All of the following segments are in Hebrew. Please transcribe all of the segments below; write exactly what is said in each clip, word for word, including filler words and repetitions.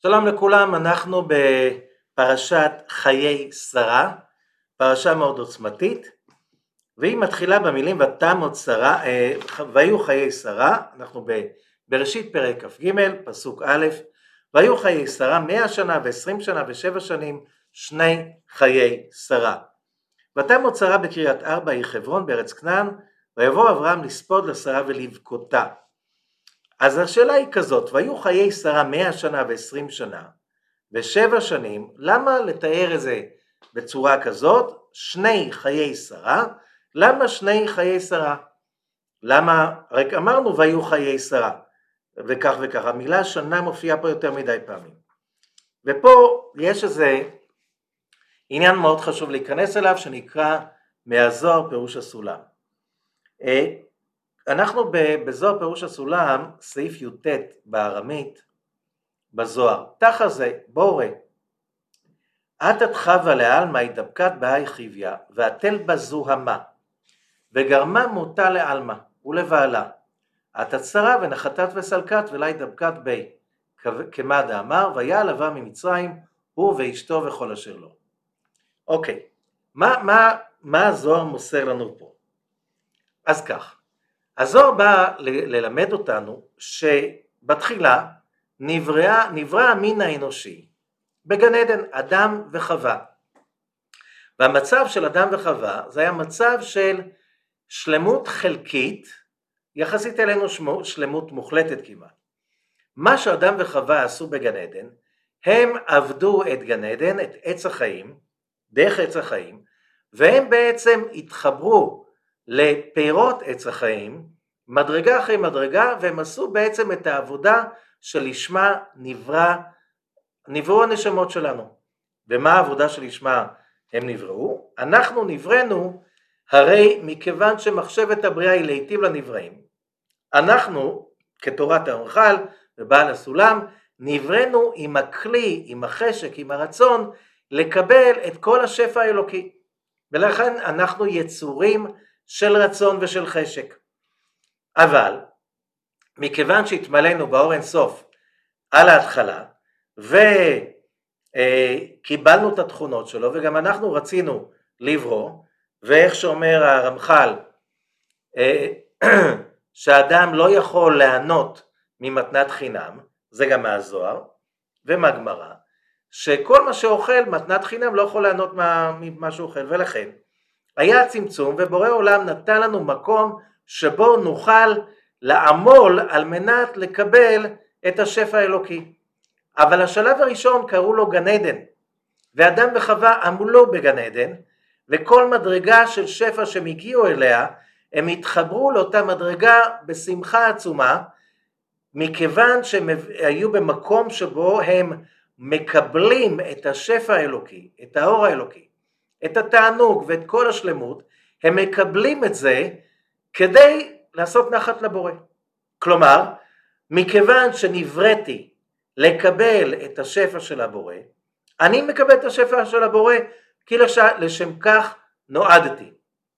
שלום לכולם, אנחנו בפרשת חיי שרה, פרשה מאוד עוצמתית, והיא מתחילה במילים ותמות שרה, והיו חיי שרה, אנחנו בראשית פרק כ"ג, פסוק א', והיו חיי שרה מאה שנה ועשרים שנה ושבע שנים, שני חיי שרה. ותמות שרה בקריית ארבע, היא חברון בארץ כנען, ויבוא אברהם לספוד לשרה ולבכותה. אז השאלה היא כזאת, והיו חיי שרה מאה שנה ועשרים שנה ושבע שנים, למה לתאר את זה בצורה כזאת? שני חיי שרה, למה שני חיי שרה? למה, רק אמרנו והיו חיי שרה, וכך וכך, המילה שנה מופיעה פה יותר מדי פעמים. ופה יש איזה עניין מאוד חשוב להיכנס אליו, שנקרא מהזוהר פירוש הסולם. אנחנו בזוהר פירוש הסולם, סעיף י"ט בארמית, בזוהר, תחת זה בורא, עתת חווה לעלמא הידבקת בהי חיביה, והתל בזוהמה, וגרמה מותה לעלמא ולבעלה, עתת שרה ונחתת וסלקת ולה הידבקת בי, כמה דאמר, ויעל לבא ממצרים, הוא ואשתו וכל אשר לו. אוקיי, מה, מה, מה הזוהר מוסר לנו פה? אז כך, הזוהר בא ל- ללמד אותנו שבתחילה נברא, נברא המין האנושי בגן עדן, אדם וחווה. והמצב של אדם וחווה זה היה מצב של שלמות חלקית, יחסית אלינו שלמות מוחלטת כמעט. מה שאדם וחווה עשו בגן עדן, הם עבדו את גן עדן, את עץ החיים, דרך עץ החיים, והם בעצם התחברו לפירות עץ החיים, מדרגה אחרי מדרגה, והם עשו בעצם את העבודה שלשמה נברא, נבראו הנשמות שלנו. ומה העבודה שלשמה הם נבראו? אנחנו נבראנו, הרי מכיוון שמחשבת הבריאה היא להיטיב לנבראים, אנחנו כתורת האוכל ובעל הסולם, נבראנו עם הכלי, עם החשק, עם הרצון, לקבל את כל השפע האלוקי. ולכן אנחנו יצורים של רצון ושל חשק. אבל מכיוון שהתמלאנו באור אין סוף על ההתחלה, וקיבלנו את התכונות שלו, וגם אנחנו רצינו לברוא, ואיך שאומר הרמח"ל, שהאדם לא יכול ליהנות ממתנת חינם, זה גם מהזוהר ומהגמרא, שכל מה שאוכל מתנת חינם לא יכול ליהנות ממה שאוכל, ולכן היה צמצום, ובורא עולם נתן לנו מקום שבו נוכל לעמול על מנת לקבל את השפע האלוקי. אבל השלב הראשון קראו לו גן עדן, ואדם וחווה עמלו בגן עדן, וכל מדרגה של שפע שהם הגיעו אליה, הם התחברו לאותה מדרגה בשמחה עצומה, מכיוון שהם היו במקום שבו הם מקבלים את השפע האלוקי, את האור האלוקי, את התענוג ואת כל השלמות, הם מקבלים את זה כדי לעשות נחת לבורא. כלומר, מכיוון שנבראתי לקבל את השפע של הבורא, אני מקבל את השפע של הבורא, כי לשם כך נועדתי.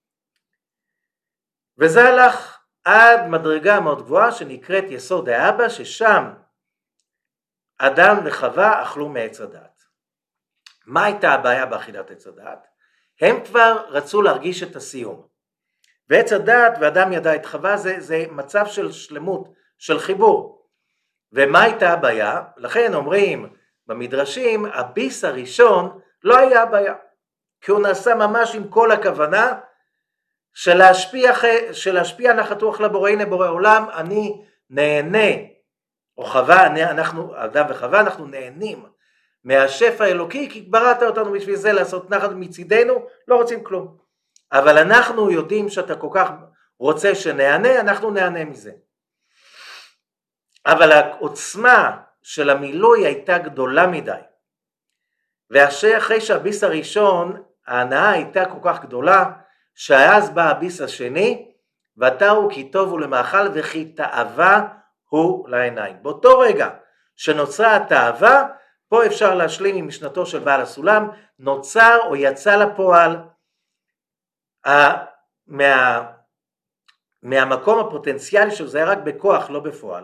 וזה הלך עד מדרגה מאוד גבוהה שנקראת יסוד האבא, ששם אדם וחווה אכלו מעץ הדעת. מה הייתה הבעיה באכילת עץ הדעת? הם כבר רצו להרגיש את הסיום. ועץ הדעת ואדם ידע את חווה זה, זה מצב של שלמות, של חיבור. ומה הייתה הבעיה? לכן אומרים במדרשים, הביס הראשון לא היה הבעיה. כי הוא נעשה ממש עם כל הכוונה של להשפיע, של להשפיע נחתוך לבורא, הנה בורא עולם, אני נהנה, או חווה, אנחנו, אדם וחווה, אנחנו נהנים מהשפע האלוקי, כי בראת אותנו בשביל זה לעשות נחת מצידנו, לא רוצים כלום. אבל אנחנו יודעים שאתה כל כך רוצה שנהנה, אנחנו נהנה מזה. אבל העוצמה של המילוי הייתה גדולה מדי. ואחרי שהביס הראשון, ההנאה הייתה כל כך גדולה, שאז בא הביס השני, ותראו כי טוב הוא למאכל וכי תאווה הוא לעיניים. באותו רגע שנוצרה התאווה, פה אפשר להשלים עם משנתו של בעל הסולם, נוצר או יצא לפועל, מה, מהמקום הפוטנציאלי שזה היה רק בכוח, לא בפועל,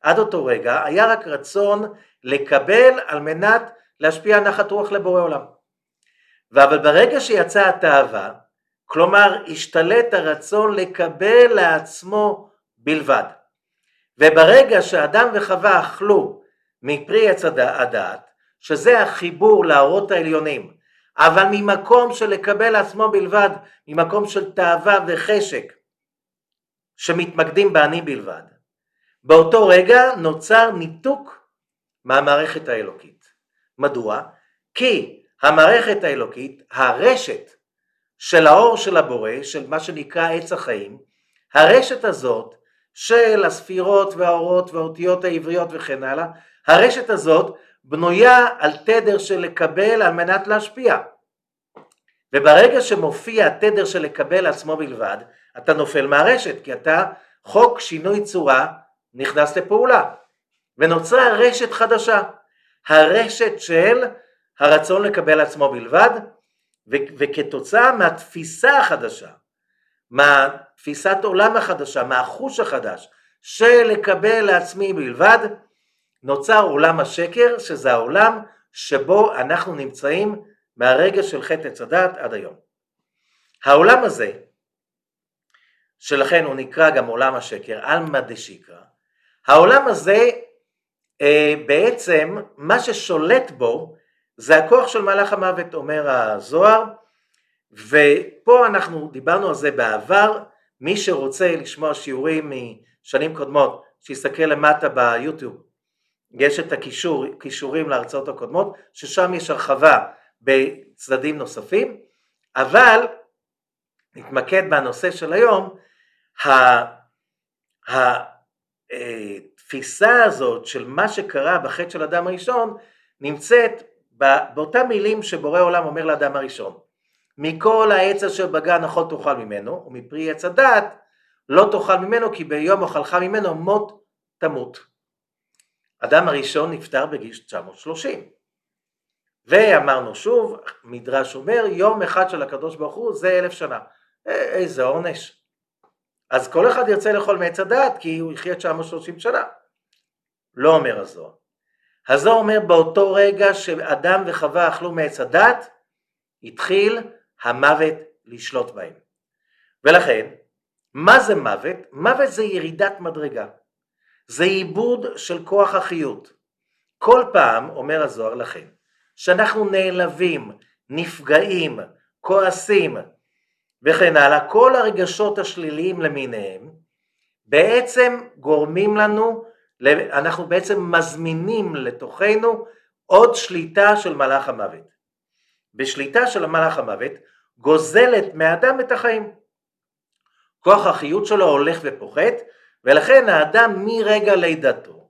עד אותו רגע היה רק רצון לקבל על מנת להשפיע נחת רוח לבורא עולם. אבל ברגע שיצאה התאווה, כלומר השתלט הרצון לקבל לעצמו בלבד, וברגע שאדם וחווה אכלו מפרי עץ הדעת, שזה החיבור לאורות העליונים, אבל ממקום של לקבל לעצמו בלבד, ממקום של תאווה וחשק שמתמקדים באני בלבד, באותו רגע נוצר ניתוק מהמערכת האלוקית. מדוע? כי המערכת האלוקית, הרשת של האור של הבורא, של מה שנקרא עץ החיים, הרשת הזאת של הספירות והאורות והאותיות העבריות וכן הלאה, הרשת הזאת בנויה על תדר של לקבל על מנת להשפיע. וברגע שמופיע התדר של לקבל עצמו בלבד, אתה נופל מהרשת, כי אתה חוק שינוי צורה נכנס לפעולה, ונוצרה רשת חדשה, הרשת של הרצון לקבל עצמו בלבד, ו- וכתוצאה מהתפיסה החדשה, מהתפיסת עולם החדשה, מהחוש החדש של לקבל לעצמי בלבד, נוצר עולם השקר, שזה העולם שבו אנחנו נמצאים מהרגע של חטא עץ הדעת עד היום. העולם הזה, שלכן הוא נקרא גם עולם השקר, עלמא דשיקרא, העולם הזה אה, בעצם מה ששולט בו זה הכוח של מלאך המוות, אומר הזוהר, ופה אנחנו דיברנו על זה בעבר. מי שרוצה לשמוע שיעורים משנים קודמות, שיסתכל למטה ביוטיוב, יש את הקישור, קישורים להרצאות הקודמות, ששם יש הרחבה בצדדים נוספים, אבל נתמקד בנושא של היום. התפיסה הזאת של מה שקרה בחטא של אדם הראשון, נמצאת באותם מילים שבורא עולם אומר לאדם הראשון, מכל העץ אשר בגן אכול תאכל ממנו, ומפרי עץ הדעת לא תאכל ממנו, כי ביום אכלך ממנו מות תמות. אדם הראשון נפטר בגיל תשע מאות ושלושים, ואמרנו שוב, מדרש אומר, יום אחד של הקדוש ברוך הוא זה אלף שנה. איזה עונש. אז כל אחד ירצה לאכול מעץ הדעת, כי הוא יחיה תשע מאות ושלושים שנה. לא אומר הזוהר. הזוהר אומר, באותו רגע שאדם וחווה אכלו מעץ הדעת, התחיל המוות לשלוט בהם. ולכן, מה זה מוות? מוות זה ירידת מדרגה. זה עיבוד של כוח החיות. כל פעם, אומר הזוהר לכם, שאנחנו נעלבים, נפגעים, כועסים וכן הלאה, כל הרגשות השליליים למיניהם, בעצם גורמים לנו, אנחנו בעצם מזמינים לתוכנו עוד שליטה של מלאך המוות. בשליטה של מלאך המוות גוזלת מאדם את החיים. כוח החיות שלו הולך ופוחת, ולכן האדם מרגע לידתו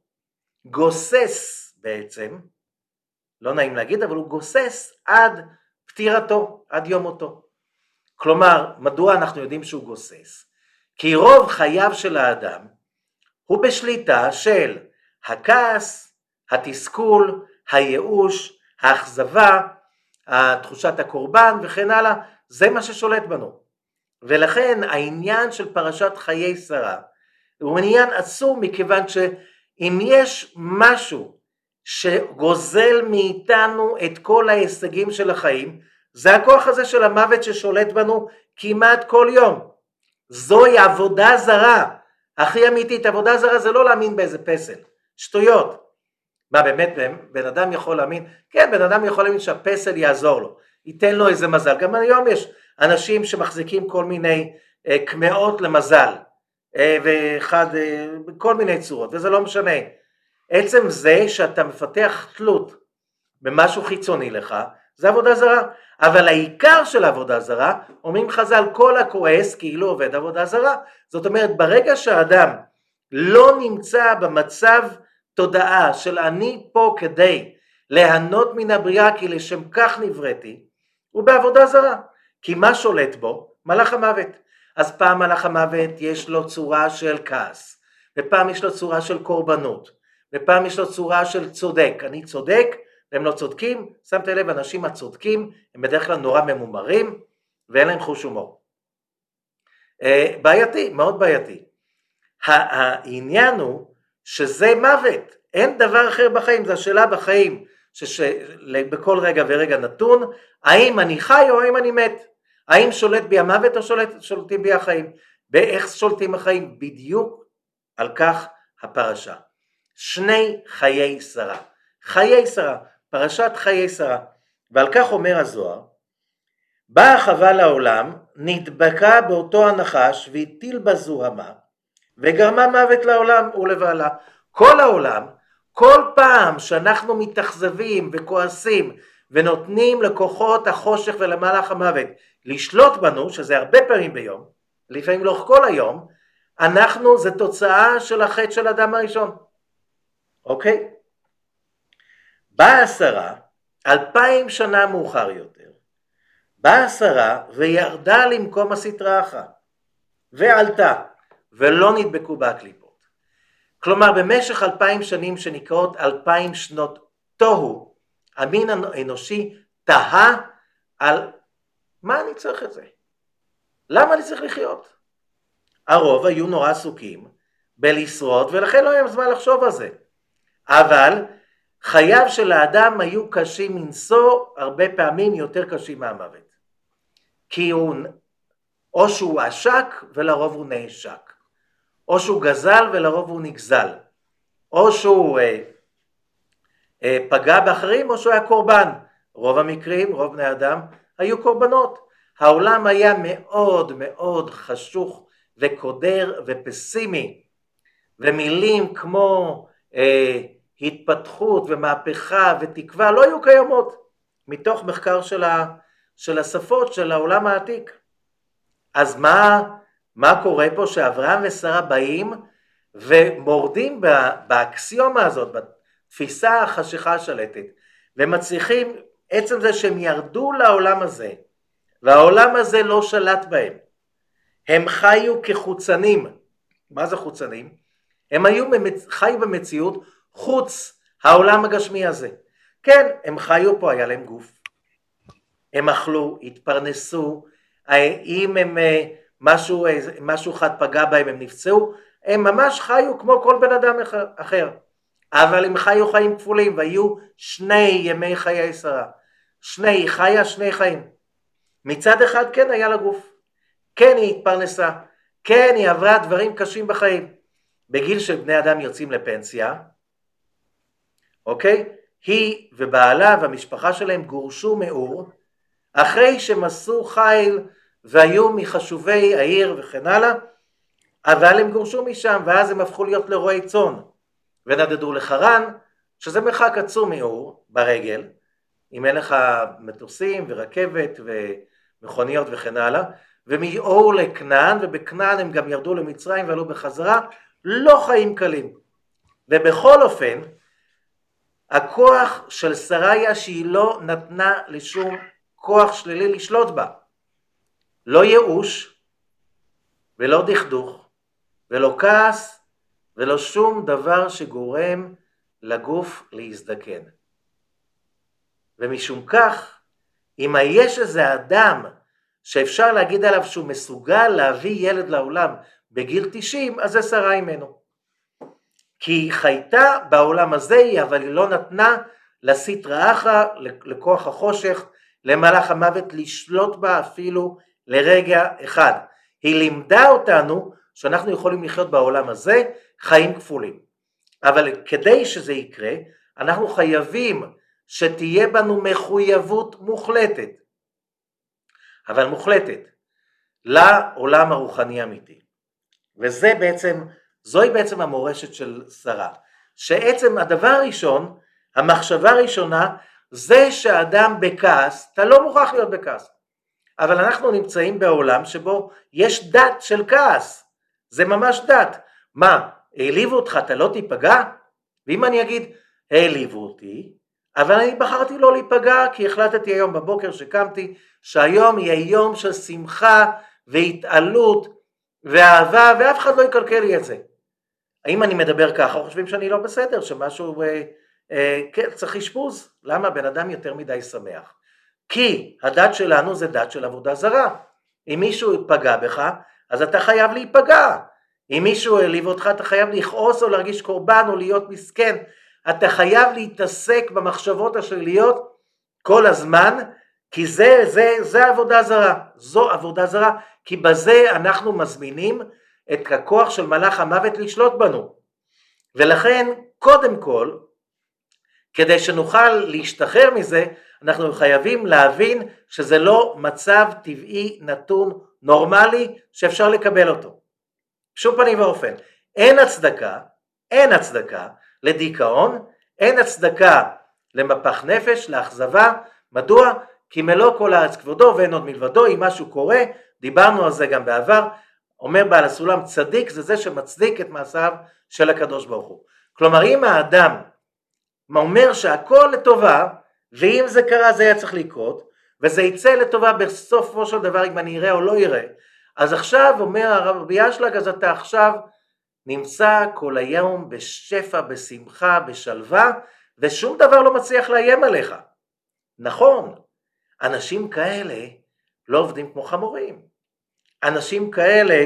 גוסס בעצם, לא נעים להגיד, אבל הוא גוסס עד פטירתו, עד יום מותו. כלומר, מדוע אנחנו יודעים שהוא גוסס? כי רוב חייו של האדם הוא בשליטה של הכעס, התסכול, הייאוש, האכזבה, תחושת הקורבן וכן הלאה. זה מה ששולט בנו. ולכן העניין של פרשת חיי שרה הוא עניין עצום, מכיוון שאם יש משהו שגוזל מאיתנו את כל ההישגים של החיים, זה הכוח הזה של המוות ששולט בנו כמעט כל יום. זוהי עבודה זרה, הכי אמיתית. עבודה זרה זה לא להאמין באיזה פסל, שטויות. מה באמת, בן אדם יכול להאמין? כן, בן אדם יכול להאמין שהפסל יעזור לו, ייתן לו איזה מזל. גם היום יש אנשים שמחזיקים כל מיני אה, קמאות למזל, אה, ואחד, אה, כל מיני צורות, וזה לא משנה. עצם זה שאתה מפתח תלות במשהו חיצוני לך, זה עבודה זרה. אבל העיקר של עבודה זרה, אומרים חז"ל, כל הכועס כאילו עובד עבודה זרה. זאת אומרת, ברגע שהאדם לא נמצא במצב תודעה של אני פה כדי ליהנות מן הבריאה, כי לשם כך נבראתי, הוא בעבודה זרה. כי מה שולט בו? מלאך המוות. אז פעם מלאך המוות יש לו צורה של כעס, ופעם יש לו צורה של קורבנות, ופעם יש לו צורה של צודק. אני צודק והם לא צודקים. שמת לב, אנשים הצודקים הם בדרך כלל נורא ממומרים ואין להם חוש הומור. בעייתי, מאוד בעייתי. העניין הוא שזה מוות, אין דבר אחר בחיים, זו השאלה בחיים, שבכל רגע ורגע נתון, האם אני חי או האם אני מת, האם שולט בי המוות או שולט, שולטים בי החיים, באיך שולטים החיים, בדיוק על כך הפרשה, שני חיי שרה, חיי שרה, פרשת חיי שרה, ועל כך אומר הזוהר, באה חווה לעולם, נדבקה באותו הנחש והטיל בזוהמה, וגרמה מוות לעולם ולבעלה. כל העולם, כל פעם שאנחנו מתאכזבים וכועסים ונותנים לכוחות החושך ולמהלך המוות לשלוט בנו, שזה הרבה פעמים ביום, לפעמים לא כל היום, אנחנו, זה תוצאה של החטא של האדם הראשון. אוקיי? באה שרה, אלפיים שנה מאוחר יותר, באה שרה וירדה למקום הסטרא אחרא, ועלתה, ולא נדבקו בה הקליפות. כלומר, במשך אלפיים שנים שנקראות אלפיים שנות תוהו, המין האנושי תהה על מה אני צריך את זה? למה אני צריך לחיות? הרוב היו נורא עסוקים בלשרוד, ולכן לא היה זמן לחשוב על זה. אבל חייו של האדם היו קשים מנשוא, הרבה פעמים יותר קשים מהמוות. כי הוא, או שהוא עשק ולרוב הוא נעשק, או שהוא גזל ולרוב הוא נגזל, או שהוא אה, אה, פגע באחרים או שהוא היה קורבן. רוב המקרים, רוב בני אדם היו קורבנות. העולם היה מאוד מאוד חשוך וקודר ופסימי, ומילים כמו אה, התפתחות ומהפכה ותקווה לא היו קיימות, מתוך מחקר של, ה, של השפות של העולם העתיק. אז מה, מה קורה פה? שאברהם ושרה באים ומורדים באקסיומה הזאת, בתפיסה החשיכה השלטת, ומצליחים, עצם זה שהם ירדו לעולם הזה, והעולם הזה לא שלט בהם, הם חיו כחוצנים. מה זה חוצנים? הם היו במצ... חיו במציאות חוץ העולם הגשמי הזה. כן, הם חיו פה, היה להם גוף, הם אכלו, התפרנסו, אם הם משהו, משהו אחד פגע בהם, הם נפצעו, הם ממש חיו כמו כל בן אדם אחר, אבל הם חיו חיים כפולים, והיו שני ימי חיי שרה, שני חיה, שני חיים. מצד אחד כן היה לה גוף, כן היא התפרנסה, כן היא עברה דברים קשים בחיים, בגיל שבני אדם יוצאים לפנסיה, אוקיי? היא ובעלה והמשפחה שלהם גורשו מאור, אחרי שמסו חיל והיו מחשובי העיר וכן הלאה, אבל הם גורשו משם, ואז הם הפכו להיות לרועי צאן, ונדדו לחרן, שזה מרחק עצום מאור ברגל, אם אין לך מטוסים ורכבת ומכוניות וכן הלאה, ומאור לכנען, ובכנען הם גם ירדו למצרים ועלו בחזרה, לא חיים קלים. ובכל אופן, הכוח של שרה היה שהיא לא נתנה לשום כוח שלילי לשלוט בה. לא ייאוש, ולא דכדוך, ולא כעס, ולא שום דבר שגורם לגוף להזדקן. ומשום כך, אם יש איזה אדם שאפשר להגיד עליו שהוא מסוגל להביא ילד לעולם בגיל תשעים, אז זה שרה אימנו. כי היא חייתה בעולם הזה, אבל היא לא נתנה לסטרא אחרא, לכוח החושך, למלאך המוות לשלוט בה אפילו לרגע אחד. היא לימדה אותנו שאנחנו יכולים לחיות בעולם הזה חיים כפולים. אבל כדי שזה יקרה, אנחנו חייבים שתהיה בנו מחויבות מוחלטת, אבל מוחלטת, לעולם הרוחני אמיתי. וזה בעצם, זוהי בעצם המורשת של שרה, שעצם הדבר הראשון, המחשבה הראשונה, זה שהאדם בכעס, אתה לא מוכרח להיות בכעס, אבל אנחנו נמצאים בעולם שבו יש דת של כעס, זה ממש דת. מה, העליבו אותך, אתה לא תיפגע? ואם אני אגיד, העליבו אותי, אבל אני בחרתי לא להיפגע, כי החלטתי היום בבוקר שקמתי, שהיום יהיה יום של שמחה והתעלות ואהבה, ואף אחד לא יקלקל לי את זה. האם אני מדבר ככה, או חושבים שאני לא בסדר, שמשהו אה, אה, כן, צריך אשפוז? למה? בן אדם יותר מדי שמח. כי הדת שלנו זה דת של עבודה זרה. אם מישהו יפגע בך, אז אתה חייב להיפגע. אם מישהו העליב אותך, אתה חייב לכעוס או להרגיש קורבן או להיות מסכן, אתה חייב להתעסק במחשבות השליליות כל הזמן, כי זה, זה, זה עבודה זרה, זו עבודה זרה, כי בזה אנחנו מזמינים את הכוח של מלאך המוות לשלוט בנו. ולכן, קודם כל, כדי שנוכל להשתחרר מזה, אנחנו חייבים להבין שזה לא מצב טבעי נתון נורמלי שאפשר לקבל אותו. בשום פנים ואופן, אין הצדקה, אין הצדקה לדיכאון, אין הצדקה למפח נפש, לאכזבה. מדוע? כי מלוא כל הארץ כבודו ואין עוד מלבדו. אם משהו קורה, דיברנו על זה גם בעבר, אומר בעל הסולם, צדיק זה זה שמצדיק את מעשיו של הקדוש ברוך הוא. כלומר, אם האדם אומר שהכל לטובה, ואם זה קרה זה היה צריך לקרות, וזה יצא לטובה בסופו של דבר אם אני אראה או לא אראה, אז עכשיו אומר הרב רבי אשלג, אז אתה עכשיו נמצא כל היום בשפע, בשמחה, בשלווה, ושום דבר לא מצליח לאיים עליך. נכון, אנשים כאלה לא עובדים כמו חמורים. אנשים כאלה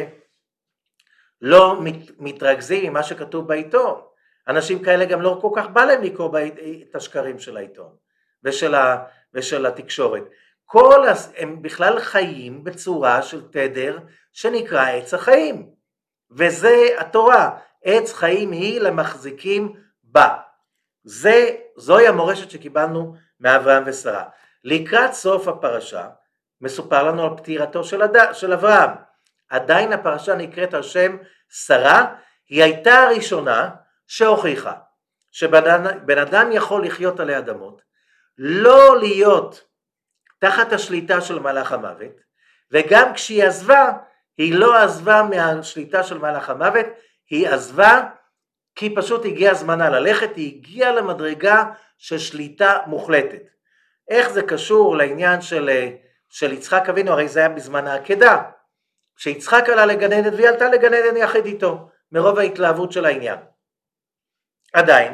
לא מת, מתרכזים עם מה שכתוב בעיתון. אנשים כאלה גם לא כל כך בא להם לקרוא את השקרים של העיתון ושל, ה, ושל התקשורת. כל, הם בכלל חיים בצורה של תדר שנקרא עץ החיים. וזה התורה, עץ חיים היא למחזיקים בה. זה, זוהי המורשת שקיבלנו מאברהם ושרה. לקראת סוף הפרשה מסופר לנו על פטירתו של, הד... של אברהם. עדיין הפרשה נקראת על שם שרה, היא הייתה הראשונה שהוכיחה שבן אדם יכול לחיות עלי אדמות, לא להיות תחת השליטה של מלאך המוות, וגם כשהיא עזבה, היא לא עזבה מהשליטה של מלאך המוות, היא עזבה כי פשוט הגיע זמנה ללכת, היא הגיעה למדרגה של שליטה מוחלטת. איך זה קשור לעניין של, של יצחק אבינו? הרי זה היה בזמן העקדה, כשיצחק עלה לגן עדן והיא עלתה לגן עדן יחד איתו, מרוב ההתלהבות של העניין. עדיין,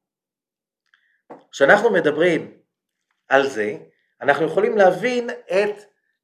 כשאנחנו מדברים על זה, אנחנו יכולים להבין את,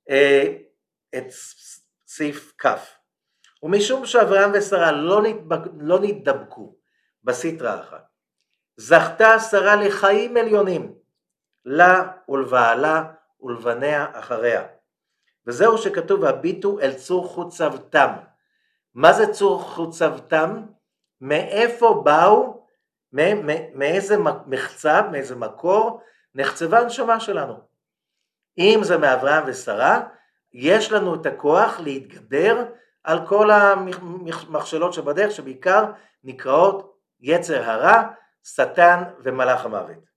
את סעיף כף. ומשום שאברהם ושרה לא, נדבק, לא נדבקו בסטרה אחת, זכתה שרה לחיים עליונים, לה ולבעלה ולבניה אחריה. וזהו שכתוב, הביטו אל צור חוצבתם. מה זה צור חוצבתם? מאיפה באו? מאיזה מחצב, מאיזה מקור נחצבה הנשמה שלנו. אם זה מאברהם ושרה, יש לנו את הכוח להתגבר על כל המכשלות שבדרך, שבעיקר נקראות יצר הרע, שטן ומלאך המוות.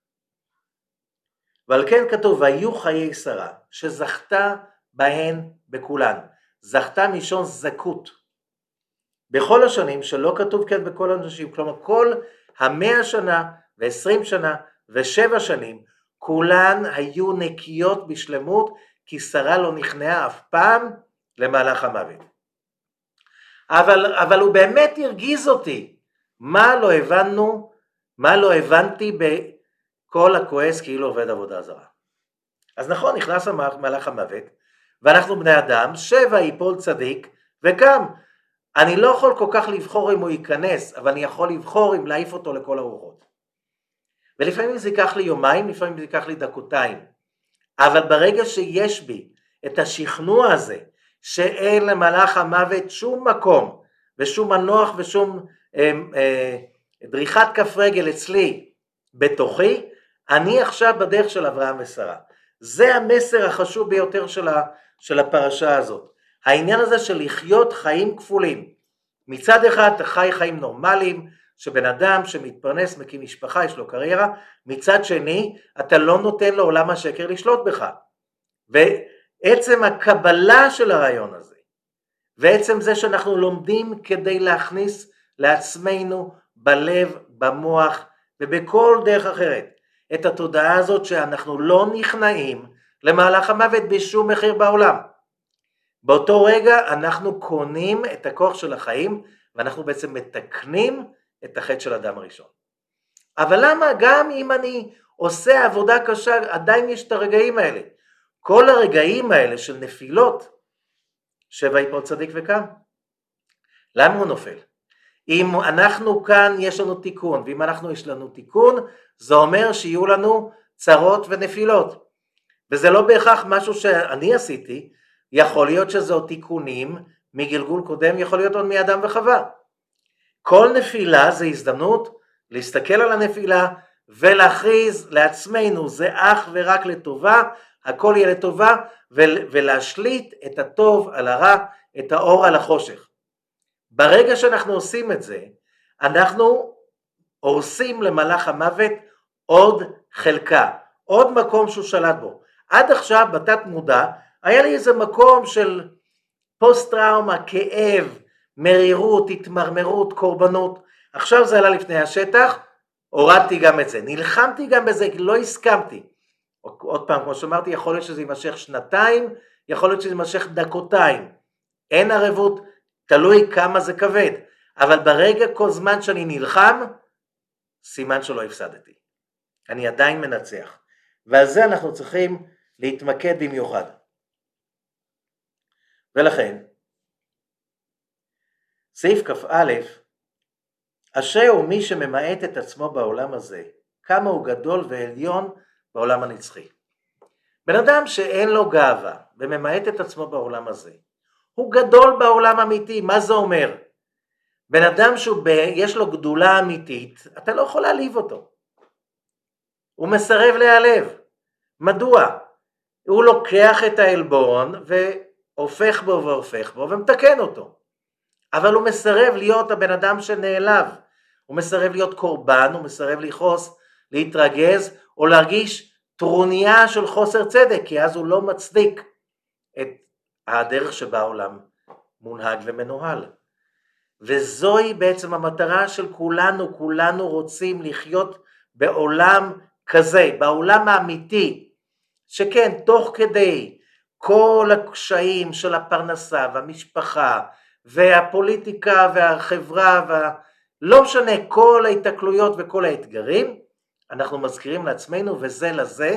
ועל כן כתוב, והיו חיי שרה, שזכתה בהן בכולן. זכתה משון זכות. בכל השנים שלא כתוב כן בכל אנשים, כלומר כל המאה שנה ועשרים שנה ושבע שנים, כולן היו נקיות בשלמות, כי שרה לא נכנעה אף פעם למהלך המוות. אבל, אבל הוא באמת הרגיז אותי. מה לא הבנו, מה לא הבנתי בכל הכועס כאילו עובד עבודה זרה. אז נכון, נכנס מהלך המוות, ואנחנו בני אדם, שבע ייפול צדיק, וגם, אני לא יכול כל כך לבחור אם הוא ייכנס, אבל אני יכול לבחור אם להעיף אותו לכל הרוחות. ולפעמים זה ייקח לי יומיים, לפעמים זה ייקח לי דקותיים. אבל ברגע שיש בי את השכנוע הזה, שאין למלאך המוות שום מקום, ושום מנוח ושום אה, אה, דריכת כף רגל אצלי בתוכי, אני עכשיו בדרך של אברהם ושרה. זה המסר החשוב ביותר של, ה, של הפרשה הזאת. העניין הזה של לחיות חיים כפולים. מצד אחד אתה חי חיים נורמליים, שבן אדם שמתפרנס, מקים משפחה, יש לו קריירה, מצד שני אתה לא נותן לעולם השקר לשלוט בך. ועצם הקבלה של הרעיון הזה, ועצם זה שאנחנו לומדים כדי להכניס לעצמנו בלב, במוח ובכל דרך אחרת, את התודעה הזאת שאנחנו לא נכנעים למהלך המוות בשום מחיר בעולם. באותו רגע אנחנו קונים את הכוח של החיים, ואנחנו בעצם מתקנים את החטא של האדם הראשון. אבל למה גם אם אני עושה עבודה קשה, עדיין יש את הרגעים האלה? כל הרגעים האלה של נפילות, שבע ייפול צדיק וקם. למה הוא נופל? אם אנחנו כאן יש לנו תיקון, ואם אנחנו יש לנו תיקון, זה אומר שיהיו לנו צרות ונפילות. וזה לא בהכרח משהו שאני עשיתי, יכול להיות שזהו תיקונים מגלגול קודם, יכול להיות עוד מאדם וחווה. כל נפילה זה הזדמנות להסתכל על הנפילה ולהכריז לעצמנו זה אך ורק לטובה, הכל יהיה לטובה, ולהשליט את הטוב על הרע, את האור על החושך. ברגע שאנחנו עושים את זה, אנחנו הורסים למלאך המוות עוד חלקה, עוד מקום שהוא שלט בו. עד עכשיו בתת מודע היה לי איזה מקום של פוסט טראומה, כאב, מרירות, התמרמרות, קורבנות. עכשיו זה עלה לפני השטח, הורדתי גם את זה, נלחמתי גם בזה, לא הסכמתי. עוד פעם, כמו שאמרתי, יכול להיות שזה יימשך שנתיים, יכול להיות שזה יימשך דקותיים. אין ערבות, תלוי כמה זה כבד. אבל ברגע כל זמן שאני נלחם, סימן שלא הפסדתי. אני עדיין מנצח. ועל זה אנחנו צריכים להתמקד במיוחד. ולכן, סעיף כ"א, אשרי הוא מי שממעט את עצמו בעולם הזה, כמה הוא גדול ועליון בעולם הנצחי. בן אדם שאין לו גאווה וממעט את עצמו בעולם הזה, הוא גדול בעולם אמיתי. מה זה אומר? בן אדם שיש לו גדולה אמיתית, אתה לא יכול להעליב אותו. הוא מסרב להיעלב. מדוע? הוא לוקח את העלבון והופך בו והופך בו ומתקן אותו. אבל הוא מסרב להיות הבן אדם שנעלב. הוא מסרב להיות קורבן, הוא מסרב לכעוס, להתרגז או להרגיש טרוניה של חוסר צדק, כי אז הוא לא מצדיק את הדרך שבה העולם מונהג ומנוהל. וזוהי בעצם המטרה של כולנו, כולנו רוצים לחיות בעולם כזה, בעולם האמיתי, שכן תוך כדי כל הקשיים של הפרנסה והמשפחה והפוליטיקה והחברה וה... לא משנה כל ההתקלויות וכל האתגרים, אנחנו מזכירים לעצמנו וזה לזה,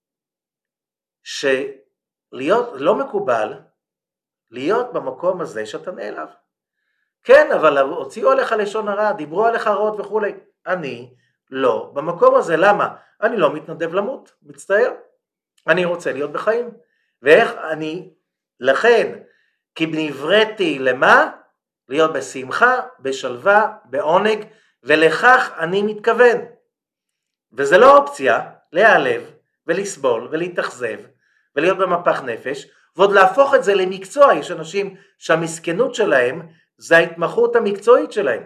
שלהיות לא מקובל, להיות במקום הזה שאתה נעלב. כן, אבל הוציאו עליך לשון הרע, דיברו עליך רעות וכו'. אני לא במקום הזה. למה? אני לא מתנדב למות, מצטער. אני רוצה להיות בחיים. ואיך אני, לכן, כי נבראתי למה? להיות בשמחה, בשלווה, בעונג, ולכך אני מתכוון. וזה לא אופציה להיעלב ולסבול ולהתאכזב ולהיות במפח נפש, ועוד להפוך את זה למקצוע. יש אנשים שהמסכנות שלהם זה ההתמחות המקצועית שלהם.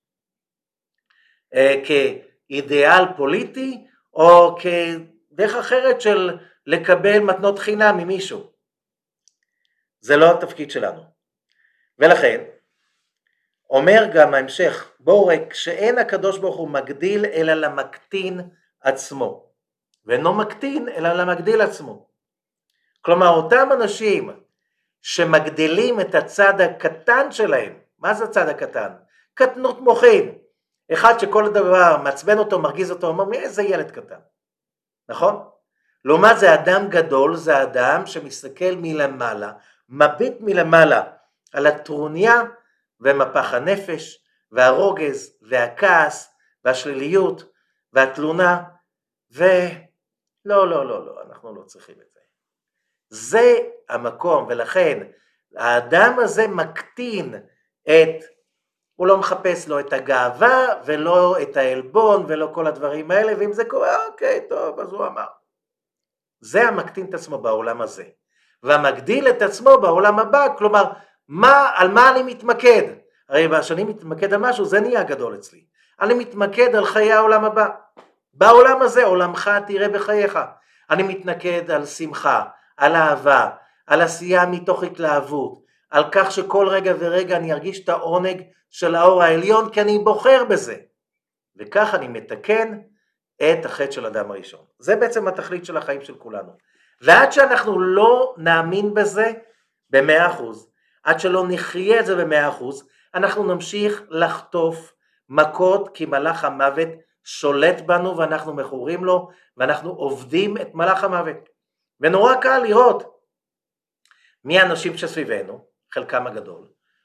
כאידיאל פוליטי או כדרך אחרת של לקבל מתנות חינם ממישהו. זה לא התפקיד שלנו. ולכן, אומר גם ההמשך, בורק, שאין הקדוש ברוך הוא מגדיל אלא למקטין עצמו. ואינו מקטין אלא למגדיל עצמו. כלומר, אותם אנשים שמגדילים את הצד הקטן שלהם, מה זה הצד הקטן? קטנות מוחין. אחד שכל דבר מעצבן אותו, מרגיז אותו, אומר, איזה ילד קטן. נכון? לעומת זה אדם גדול, זה אדם שמסתכל מלמעלה, מביט מלמעלה על הטרוניה ומפח הנפש והרוגז והכעס והשליליות והתלונה, ולא, לא, לא, לא, אנחנו לא צריכים את זה. זה המקום, ולכן האדם הזה מקטין את, הוא לא מחפש לו את הגאווה ולא את העלבון ולא כל הדברים האלה, ואם זה קורה, אוקיי, טוב, אז הוא אמר. זה המקטין את עצמו בעולם הזה, והמגדיל את עצמו בעולם הבא. כלומר, מה, על מה אני מתמקד? הרי כשאני מתמקד על משהו, זה נהיה גדול אצלי. אני מתמקד על חיי העולם הבא. בעולם הזה, עולמך תראה בחייך. אני מתמקד על שמחה, על אהבה, על עשייה מתוך התלהבות, על כך שכל רגע ורגע אני ארגיש את העונג של האור העליון, כי אני בוחר בזה. וכך אני מתקן את החטא של אדם הראשון. זה בעצם התכלית של החיים של כולנו. ועד שאנחנו לא נאמין בזה במאה אחוז, עד שלא נחיה את זה במאה אחוז, אנחנו נמשיך לחטוף מכות, כי מלאך המוות שולט בנו ואנחנו מכורים לו, ואנחנו עובדים את מלאך המוות. ונורא קל לראות מי האנשים שסביבנו, חלקם הגדול,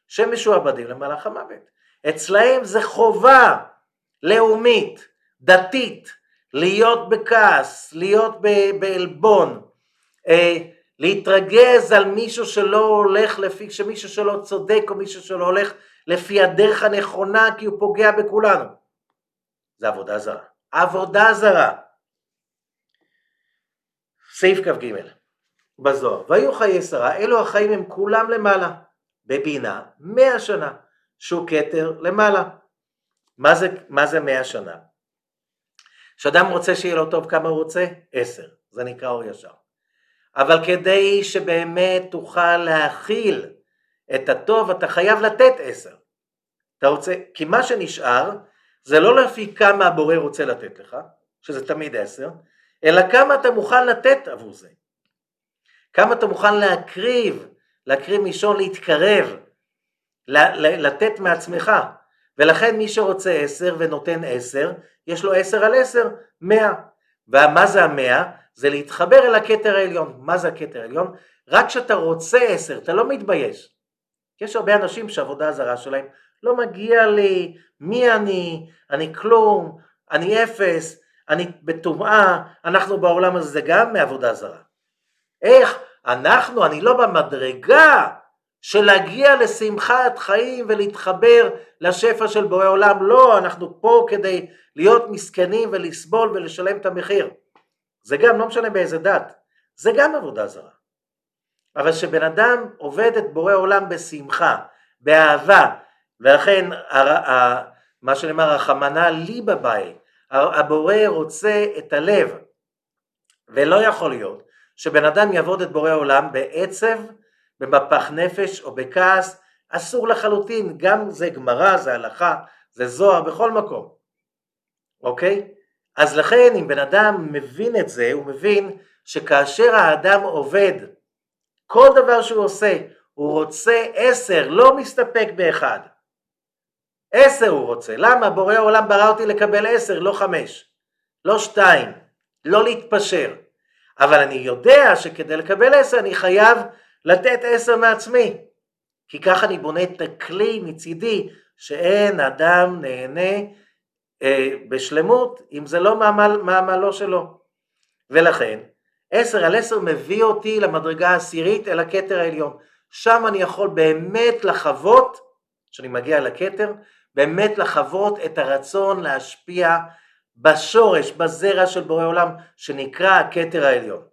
שמשועבדים למלאך המוות. אצלהם זה חובה לאומית, דתית, להיות בכעס, להיות בעלבון, אה, להתרגז על מישהו שלא הולך לפי, שמישהו שלא צודק או מישהו שלא הולך לפי הדרך הנכונה כי הוא פוגע בכולנו. זה עבודה זרה. עבודה זרה. סעיף כ"ג בזוהר, והיו חיי שרה, אלו החיים הם כולם למעלה, בבינה, מאה שנה, שהוא כתר למעלה. מה זה, מה זה מאה שנה? שאדם רוצה שיהיה לו טוב, כמה הוא רוצה? עשר, זה נקרא אור ישר. אבל כדי שבאמת תוכל להכיל את הטוב, אתה חייב לתת עשר. אתה רוצה, כי מה שנשאר, זה לא לפי כמה הבורא רוצה לתת לך, שזה תמיד עשר, אלא כמה אתה מוכן לתת עבור זה. כמה אתה מוכן להקריב, להקריב מישון, להתקרב, לתת מעצמך. ולכן מי שרוצה עשר ונותן עשר, יש לו עשר על עשר, מאה. ומה זה המאה? זה להתחבר אל הכתר העליון. מה זה הכתר העליון? רק כשאתה רוצה עשר, אתה לא מתבייש. יש הרבה אנשים שעבודה הזרה שלהם, לא מגיע לי, מי אני, אני כלום, אני אפס, אני בטומאה, אנחנו בעולם הזה גם מעבודה זרה. איך? אנחנו, אני לא במדרגה של להגיע לשמחת חיים ולהתחבר לשפע של בורא עולם, לא, אנחנו פה כדי להיות מסכנים ולסבול ולשלם את המחיר. זה גם, לא משנה באיזה דת, זה גם עבודה זרה. אבל שבן אדם עובד את בורא עולם בשמחה, באהבה, ולכן מה שנאמר, רחמנא ליבא באי, הבורא רוצה את הלב, ולא יכול להיות שבן אדם יעבוד את בורא עולם בעצב, במפח נפש או בכעס, אסור לחלוטין, גם זה גמרא, זה הלכה, זה זוהר, בכל מקום. אוקיי? אז לכן אם בן אדם מבין את זה, הוא מבין שכאשר האדם עובד, כל דבר שהוא עושה, הוא רוצה עשר, לא מסתפק באחד. עשר הוא רוצה. למה? בורא העולם ברא אותי לקבל עשר, לא חמש, לא שתיים, לא להתפשר. אבל אני יודע שכדי לקבל עשר אני חייב לתת עשר מעצמי. כי ככה אני בונה את הכלי מצידי, שאין אדם נהנה אה, בשלמות, אם זה לא מעמל, מעמלו שלו. ולכן, עשר על עשר מביא אותי למדרגה העשירית אל הכתר העליון. שם אני יכול באמת לחוות, כשאני מגיע לכתר, באמת לחוות את הרצון להשפיע בשורש, בזרע של בורא עולם, שנקרא הכתר העליון.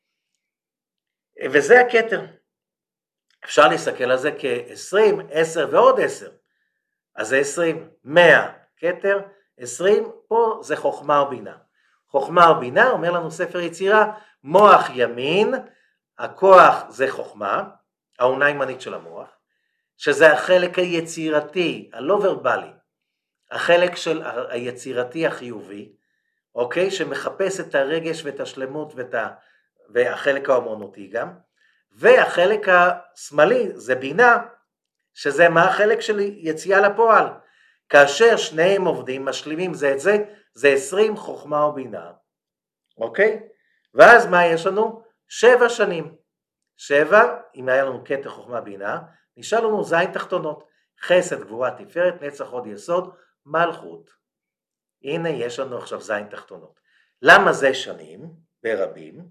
וזה הכתר. אפשר להסתכל על זה כ-עשרים, עשר ועוד עשר. אז זה עשרים, מאה, כתר, עשרים, פה זה חוכמה ובינה. חוכמה ובינה, אומר לנו ספר יצירה, מוח ימין, הכוח זה חוכמה, האונה הימנית של המוח, שזה החלק היצירתי, הלא ורבלי, החלק של היצירתי החיובי, אוקיי, שמחפש את הרגש ואת השלמות ואת ה... והחלק האומנותי גם, והחלק השמאלי זה בינה, שזה מה החלק של יציאה לפועל, כאשר שניהם עובדים, משלימים זה את זה, זה עשרים חוכמה ובינה, אוקיי? ואז מה יש לנו? שבע שנים, שבע, אם היה לנו כתר חוכמה בינה, נשאר לנו זין תחתונות, חסד, גבורה, תפארת, נצח, הוד, יסוד, מלכות. הנה יש לנו עכשיו זין תחתונות. למה זה שנים ברבים?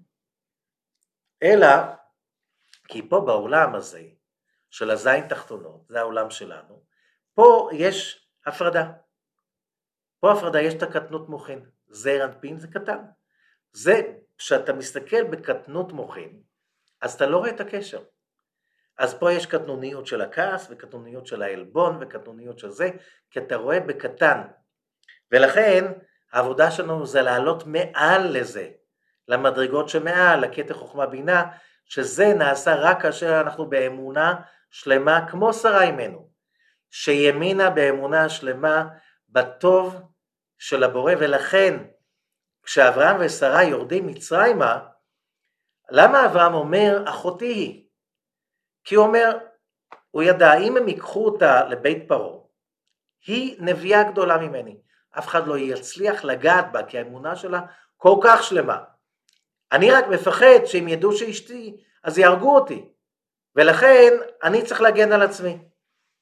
אלא כי פה בעולם הזה של הזין תחתונות, זה העולם שלנו, פה יש הפרדה. פה הפרדה, יש את הקטנות מוחין. זעיר אנפין זה קטן. זה שאתה מסתכל בקטנות מוחין, אז אתה לא רואה את הקשר. אז פה יש קטנוניות של הכעס, וקטנוניות של העלבון, וקטנוניות של זה, כי אתה רואה בקטן. ולכן העבודה שלנו זה לעלות מעל לזה, למדרגות שמעל, לכתר חוכמה בינה, שזה נעשה רק כאשר אנחנו באמונה שלמה, כמו שרה אימנו, שימינה באמונה שלמה בטוב של הבורא. ולכן כשאברהם ושרה יורדים מצרימה, למה אברהם אומר אחותי היא? כי הוא אומר, הוא ידע, אם הם ייקחו אותה לבית פרעה, היא נביאה גדולה ממני, אף אחד לא יצליח לגעת בה, כי האמונה שלה כל כך שלמה. אני רק מפחד שהם ידעו שאשתי, אז יהרגו אותי, ולכן אני צריך להגן על עצמי.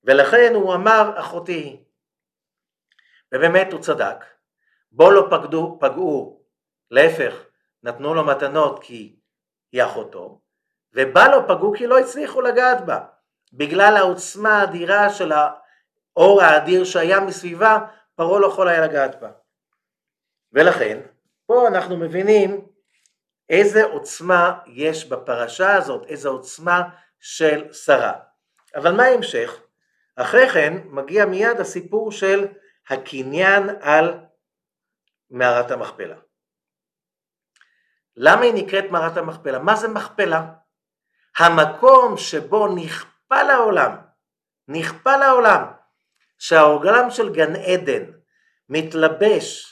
ולכן הוא אמר אחותי, ובאמת הוא צדק, בו לא פגעו, פגעו, להפך, נתנו לו מתנות כי היא אחותו, ובה לא פגעו כי לא הצליחו לגעת בה, בגלל העוצמה האדירה של האור האדיר שהיה מסביבה, פרעה לא יכול היה לגעת בה. ולכן, פה אנחנו מבינים איזה עוצמה יש בפרשה הזאת, איזה עוצמה של שרה. אבל מה ההמשך? אחרי כן מגיע מיד הסיפור של הקניין על מערת המכפלה. למה היא נקראת מערת המכפלה? מה זה מכפלה? המקום שבו נכפה לעולם, נכפה לעולם, שהעולם של גן עדן מתלבש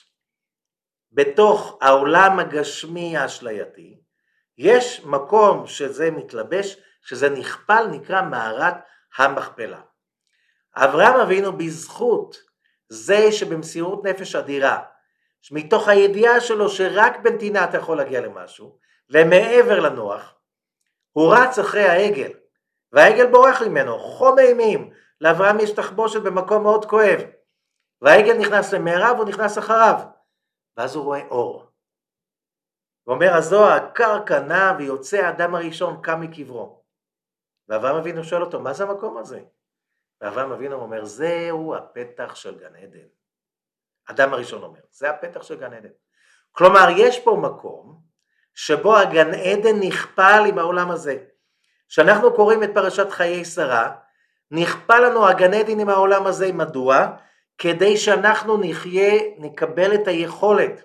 בתוך העולם הגשמי האשלייתי, יש מקום שזה מתלבש, שזה נכפל, נקרא מערת המכפלה. אברהם אבינו בזכות זה שבמסירות נפש אדירה, מתוך הידיעה שלו שרק בנתינה אתה יכול להגיע למשהו, ומעבר לנוח, הוא רץ אחרי העגל, והעגל בורח ממנו, חום אימים, לאברהם יש תחבושת במקום מאוד כואב, והעגל נכנס למערה והוא נכנס אחריו, ואז הוא רואה אור. הוא אומר, הזוהר, הקרקע נע ויוצא האדם הראשון קם מקברו. ואברהם אבינו שואל אותו, מה זה המקום הזה? ואברהם אבינו אומר, זהו הפתח של גן עדן. אדם הראשון אומר, זה הפתח של גן עדן. כלומר, יש פה מקום שבו הגן עדן נכפל עם העולם הזה. כשאנחנו קוראים את פרשת חיי שרה, נכפל לנו הגן עדן עם העולם הזה, מדוע? כדי שאנחנו נחיה, נקבל את היכולת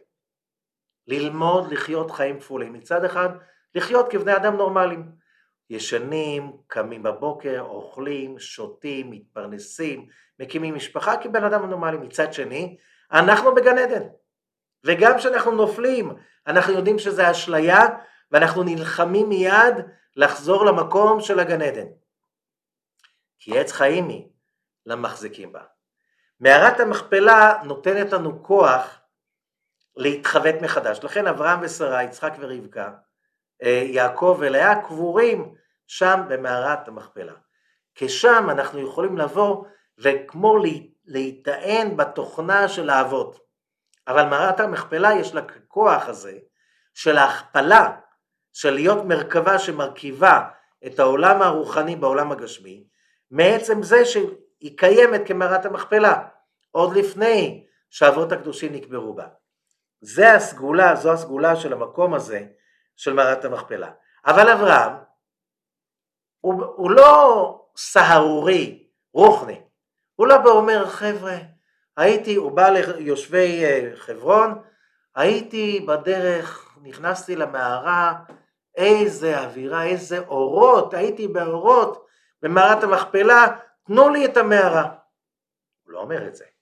ללמוד לחיות חיים כפולים. מצד אחד, לחיות כבני אדם נורמליים. ישנים, קמים בבוקר, אוכלים, שותים, מתפרנסים, מקימים משפחה כבן אדם נורמלי. מצד שני, אנחנו בגן עדן. וגם כשאנחנו נופלים, אנחנו יודעים שזה אשליה, ואנחנו נלחמים מיד לחזור למקום של הגן עדן. כי עץ חיים היא למחזיקים בה. מערת המכפלה נותנת לנו כוח להתחוות מחדש. לכן אברהם ושרה, יצחק ורבקה, יעקב ולאה קבורים שם במערת המכפלה. כשם אנחנו יכולים לבוא וכמו להיטען בתוכנה של האבות. אבל מערת המכפלה יש לה כוח הזה של ההכפלה, של להיות מרכבה שמרכיבה את העולם הרוחני בעולם הגשמי, מעצם זה שהיא קיימת כמערת המכפלה, עוד לפני שהאבות הקדושים נקברו בה. זה הסגולה, זו הסגולה של המקום הזה, של מערת המכפלה. אבל אברהם, הוא, הוא לא סהרורי, רוחני. הוא לא בא אומר, חבר'ה, הייתי, הוא בא ליושבי חברון, הייתי בדרך, נכנסתי למערה, איזה אווירה, איזה אורות, הייתי באורות, במערת המכפלה, תנו לי את המערה. הוא לא אומר את זה.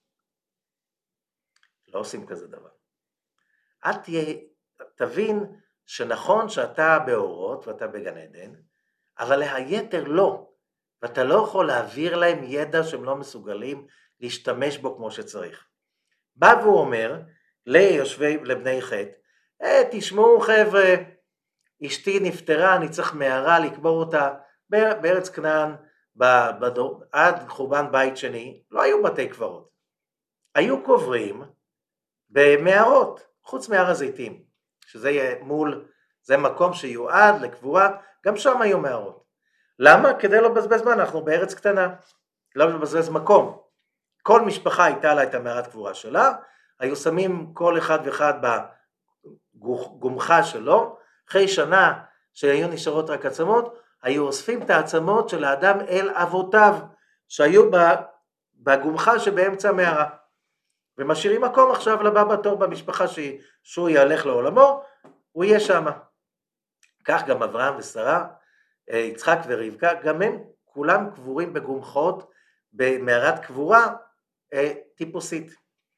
לא עושים כזה דבר. אל תהיה, תבין שנכון שאתה באורות ואתה בגן עדן, אבל היתר לא, ואתה לא יכול להעביר להם ידע שהם לא מסוגלים להשתמש בו כמו שצריך. בא והוא אומר ליושבי, לבני חטא, אה, תשמעו חבר'ה, אשתי נפטרה, אני צריך מערה לקבור אותה בארץ כנען, בדור, עד חורבן בית שני, לא היו בתי קברות. היו קוברים במערות, חוץ מהר הזיתים, שזה יהיה מול, זה מקום שיועד לקבורה, גם שם היו מערות. למה? כדי לא לבזבז זמן, אנחנו בארץ קטנה, לא לבזבז מקום. כל משפחה הייתה לה את המערת קבורה שלה, היו שמים כל אחד ואחד בגומחה שלו, אחרי שנה שהיו נשארות רק עצמות, היו אוספים את העצמות של האדם אל אבותיו, שהיו בגומחה שבאמצע המערה, ומשאירים מקום עכשיו לבא בתור במשפחה שהוא ילך לעולמו, הוא יהיה שם. כך גם אברהם ושרה, יצחק ורבקה, גם הם כולם קבורים בגומחות, במערת קבורה טיפוסית.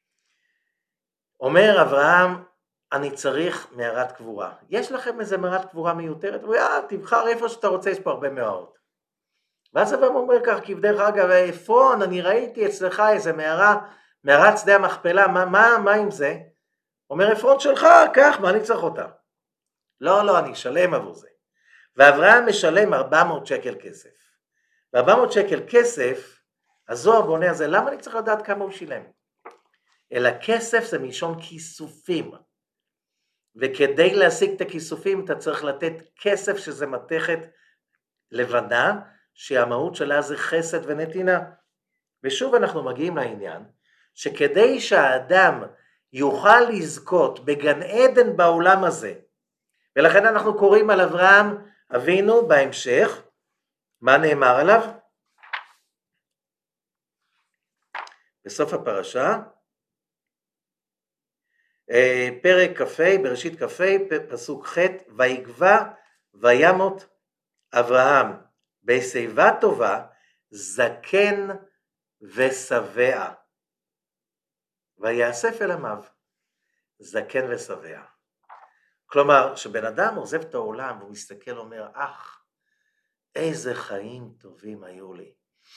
אומר אברהם, אני צריך מערת קבורה. יש לכם איזה מערת קבורה מיותרת? הוא יאה, תבחר איפה שאתה רוצה, יש פה הרבה מערות. ואז אברהם אומר כך, כי בדרך אגב, עפרון, אני ראיתי אצלך איזה מערה, מערת שדה המכפלה, מה, מה, מה עם זה? אומר עפרון שלך, כך, מה אני צריך אותה? לא, לא, אני אשלם עבור זה. ואברהם משלם ארבע מאות שקל כסף. ו-ארבע מאות שקל כסף, הזוהר בונה על זה, למה אני צריך לדעת כמה הוא שילם? אלא כסף זה מלשון כיסופים, וכדי להשיג את הכיסופים אתה צריך לתת כסף שזה מתכת לבנה, שהמהות שלה זה חסד ונתינה. ושוב אנחנו מגיעים לעניין, שכדי שהאדם יוכל לזכות בגן עדן בעולם הזה, ולכן אנחנו קוראים על אברהם אבינו בהמשך, מה נאמר עליו? בסוף הפרשה, פרק כ"ה, בראשית כ"ה, פסוק ח', ויגבה וימות אברהם בשיבה טובה, זקן ושבע, ויאסף אל עמיו, זקן ושבע. כלומר, שבן אדם עוזב את העולם והוא מסתכל ואומר, אך, איזה חיים טובים היו לי.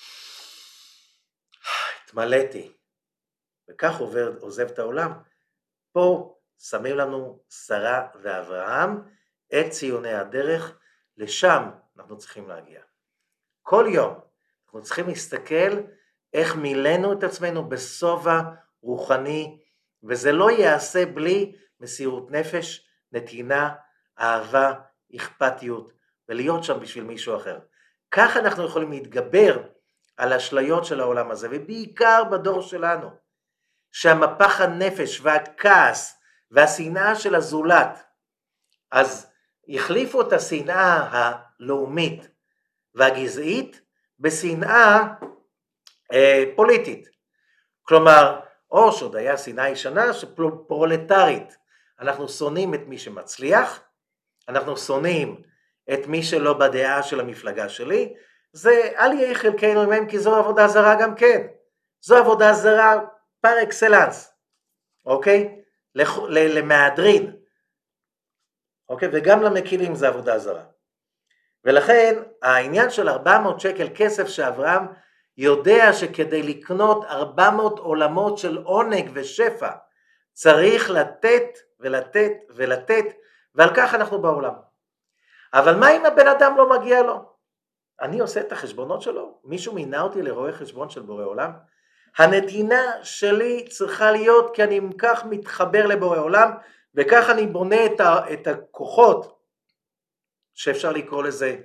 התמלאתי. וכך עובר, עוזב את העולם. פה שמים לנו שרה ואברהם את ציוני הדרך, לשם אנחנו צריכים להגיע. כל יום אנחנו צריכים להסתכל איך מילאנו את עצמנו בסובה רוחני, וזה לא יעשה בלי מסירות נפש, נתינה, אהבה, אכפתיות, ולהיות שם בשביל מישהו אחר. כך אנחנו יכולים להתגבר על אשליות של העולם הזה, ובעיקר בדור שלנו, שהמפח הנפש והכעס והשנאה של הזולת, אז יחליפו את השנאה הלאומית והגזעית בשנאה אה, פוליטית. כלומר, או שעוד היה שנאה ישנה שפרולטרית, אנחנו שונאים את מי שמצליח, אנחנו שונאים את מי שלא בדעה של המפלגה שלי, זה אל יהיה חלקנו עמהם, כי זו עבודה זרה גם כן, זו עבודה זרה פר אקסלנס, אוקיי? למהדרין, אוקיי? וגם למקילים זה עבודה זרה. ולכן העניין של ארבע מאות שקל כסף שאברהם יודע שכדי לקנות ארבע מאות עולמות של עונג ושפע, צריך לתת ולתת ולתת, ועל כך אנחנו בעולם. אבל מה אם הבן אדם לא מגיע לו? אני עושה את החשבונות שלו? מישהו מינה אותי לרואה חשבון של בורא עולם? הנתינה שלי צריכה להיות כי אני כך מתחבר לבורא עולם, וכך אני בונה את, ה, את הכוחות, שאפשר לקרוא לזה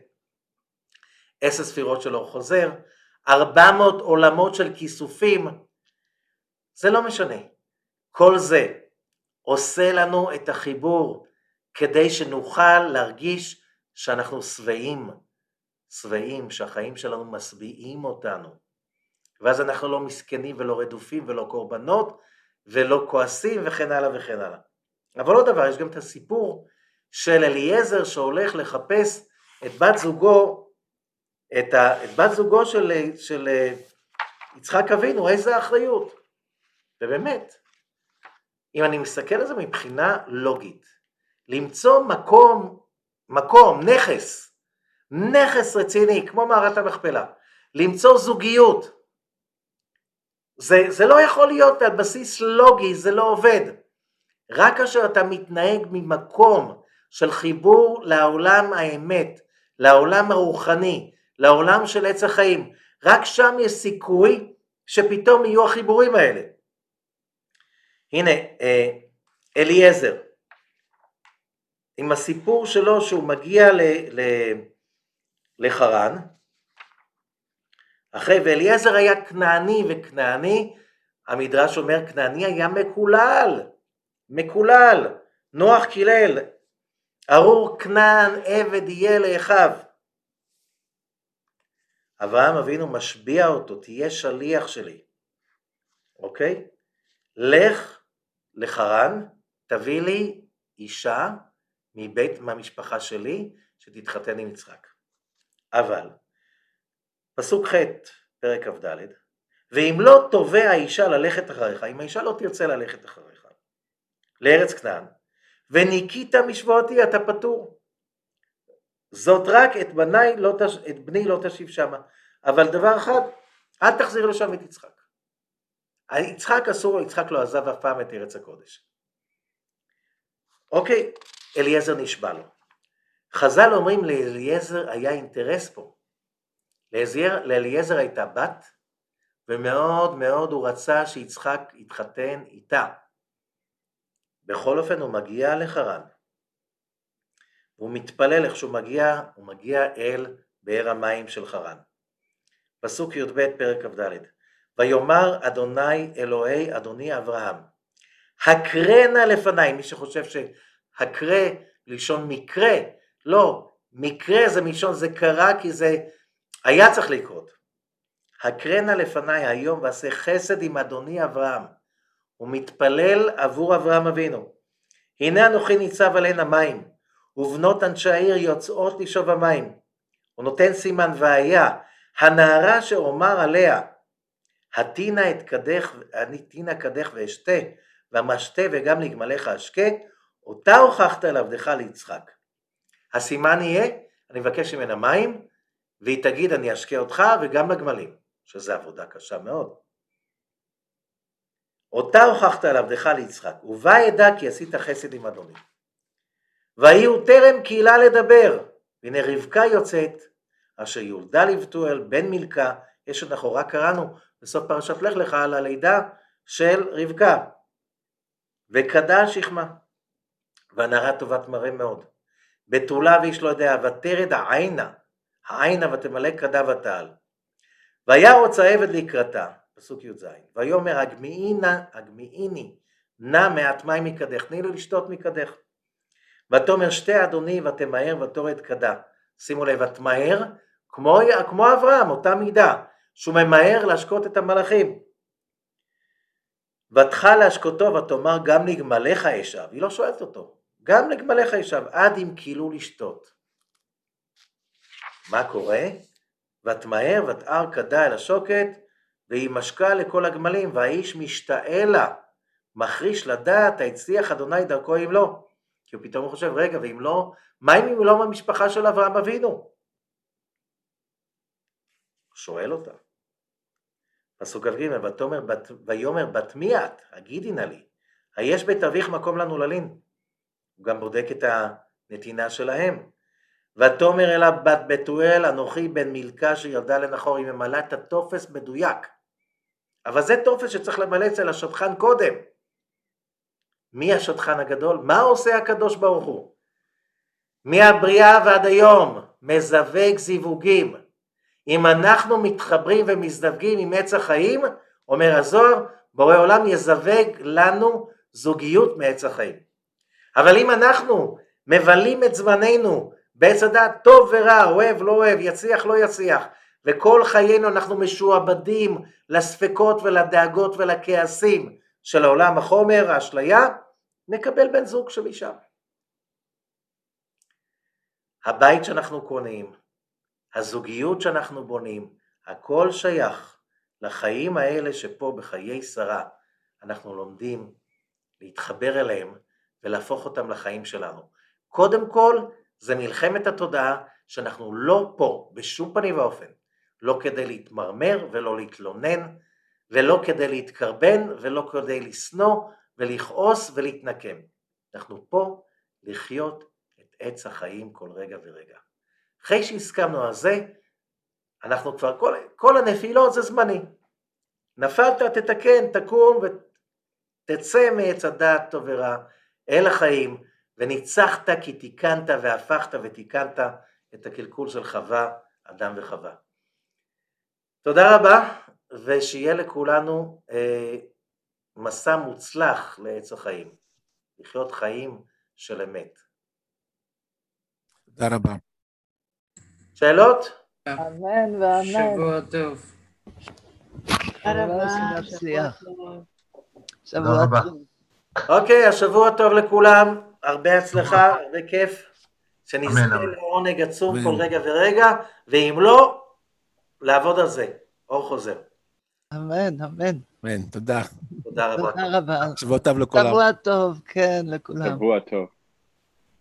עשר ספירות של אור חוזר, ארבע מאות עולמות של כיסופים, זה לא משנה. כל זה עושה לנו את החיבור, כדי שנוכל להרגיש שאנחנו שבעים, שבעים, שהחיים שלנו משביעים אותנו. ואז אנחנו לא מסכנים ולא רדופים ולא קורבנות ולא כועסים וכן הלאה וכן הלאה. אבל עוד דבר, יש גם את הסיפור של אליעזר שהולך לחפש את בת זוגו, את, ה, את בת זוגו של, של יצחק אבינו, איזה אחריות. ובאמת, אם אני מסתכל על זה מבחינה לוגית, למצוא מקום, מקום, נכס, נכס רציני, כמו מערת המכפלה, למצוא זוגיות, זה, זה לא יכול להיות על בסיס לוגי, זה לא עובד. רק כאשר אתה מתנהג ממקום של חיבור לעולם האמת, לעולם הרוחני, לעולם של עץ החיים, רק שם יש סיכוי שפתאום יהיו החיבורים האלה. הנה, אליעזר, עם הסיפור שלו שהוא מגיע ל, ל, לחרן, אחרי, ואליעזר היה כנעני, וכנעני, המדרש אומר, כנעני היה מקולל, מקולל, נוח קילל, ארור כנען עבד יהיה לאחיו. אברהם אבינו משביע אותו, תהיה שליח שלי, אוקיי? לך לחרן, תביא לי אישה מבית, מהמשפחה שלי, שתתחתן עם יצחק. אבל, פסוק ח' פרק כ"ד, ואם לא תובע האישה ללכת אחריך, אם האישה לא תרצה ללכת אחריך, לארץ כנען, וניקית משבועתי, אתה פטור. זאת רק את בני לא, תש... את בני לא תשיב שמה. אבל דבר אחד, אל תחזיר לשם את יצחק. יצחק אסור, יצחק לא עזב אף פעם את ארץ הקודש. אוקיי, אליעזר נשבע לו. חז"ל אומרים לאליעזר היה אינטרס פה. לאליעזר, לאליעזר הייתה בת, ומאוד מאוד הוא רצה שיצחק יתחתן איתה. בכל אופן הוא מגיע לחרן, הוא מתפלל איך שהוא מגיע, הוא מגיע אל באר המים של חרן. פסוק י"ב פרק כ"ד, ויאמר אדוני אלוהי אדוני אברהם, הקרא נא לפניי. מי שחושב שהקרא לשון מקרה, לא, מקרה זה מלשון זה קרה כי זה היה צריך לקרות. הקרא נא לפניי היום ועשה חסד עם אדוני אברהם. הוא מתפלל עבור אברהם אבינו. הנה אנוכי ניצב עליהן המים, ובנות אנשי העיר יוצאות לשאוב המים. הוא נותן סימן והיה, הנערה שאומר עליה, התינה את קדך, התינה קדך ואשתה, והמשתה וגם לגמליך אשקה, אותה הוכחת על עבדך ליצחק. הסימן יהיה, אני מבקש ממנה מים, והיא תגיד אני אשקה אותך וגם לגמלים, שזה עבודה קשה מאוד. אותה הוכחת על עבדך ליצחק, ובא ידע כי עשית חסד עם אדוני. והיו טרם קהילה לדבר, והנה רבקה יוצאת, אשר יולדה לבתואל בן מילכה, יש עוד אחורה קראנו בסוף פרשת לך לך על הלידה של רבקה, וקדה שכמה, והנערה טובת מראה מאוד, בתולה ואיש לא יודע, ותרד העינה, העינה ותמלא קדה ותעל, והיה רוצה עבד לקראתה, פסוק י"ז, ויאמר הגמיעיני נא מעט מים מקדך, תני לי לשתות מקדך, ותאמר שתי אדוני ותמהר ותורד קדה. שימו לב, ותמהר כמו, כמו אברהם, אותה מידה, שהוא ממהר להשקות את המלאכים. ותחל להשקותו ותאמר גם לגמליך אשב, היא לא שואלת אותו, גם לגמליך אשב, עד אם כאילו לשתות. מה קורה? ותמהר ותער קדה אל השוקת, והיא משקה לכל הגמלים, והאיש משתאה לה, מחריש לדעת, הצליח אדוני דרכו אם לא. כי הוא פתאום חושב, רגע, ואם לא, מה אם לא מהמשפחה של אברהם אבינו? שואל אותה. פסוק ג' ותאמר, ויאמר בת מי את? הגידי נא לי, היש בית אביך מקום לנו ללין? הוא גם בודק את הנתינה שלהם. ותאמר אלה בת בתואל, אנוכי בן מילכה שילדה לנחור, היא ממלאה את הטופס מדויק. אבל זה טופס שצריך למלא אצל השטחן קודם. מי השטחן הגדול? מה עושה הקדוש ברוך הוא? מהבריאה ועד היום מזווג זיווגים. אם אנחנו מתחברים ומזדווגים עם עץ החיים, אומר הזוהר, בורא עולם יזווג לנו זוגיות מעץ החיים. אבל אם אנחנו מבלים את זמננו בעץ הדעת טוב ורע, אוהב לא אוהב, יצליח לא יצליח, וכל חיינו אנחנו משועבדים לספקות ולדאגות ולכעסים של העולם החומר, האשליה, נקבל בן זוג של אישה. הבית שאנחנו קונים, הזוגיות שאנחנו בונים, הכל שייך לחיים האלה שפה בחיי שרה, אנחנו לומדים להתחבר אליהם ולהפוך אותם לחיים שלנו. קודם כל, זה מלחמת התודעה שאנחנו לא פה בשום פנים ואופן, לא כדי להתמרמר ולא להתלונן, ולא כדי להתקרבן ולא כדי לסנוע ולכעוס ולהתנקם. אנחנו פה לחיות את עץ החיים כל רגע ורגע. אחרי שהסכמנו על זה, אנחנו כבר, כל, כל הנפילות זה זמני. נפלת, תתקן, תקום ותצא מעץ הדעת טוב ורע אל החיים, וניצחת כי תיקנת והפכת ותיקנת את הקלקול של חווה, אדם וחווה. תודה רבה, ושיהיה לכולנו אה, מסע מוצלח לעץ החיים, לחיות חיים של אמת. תודה רבה. שאלות? אמן ואמן. שבוע טוב. תודה רבה. שבוע טוב. אוקיי, השבוע טוב לכולם, הרבה הצלחה, הרבה כיף, שנזכה לעונג עצום כל רגע ורגע, ואם לא, לעבוד על זה, אור חוזר. אמן, אמן. אמן, תודה. תודה רבה. תודה רבה. שבוע טוב לכולם. שבוע טוב, כן, לכולם. שבוע טוב.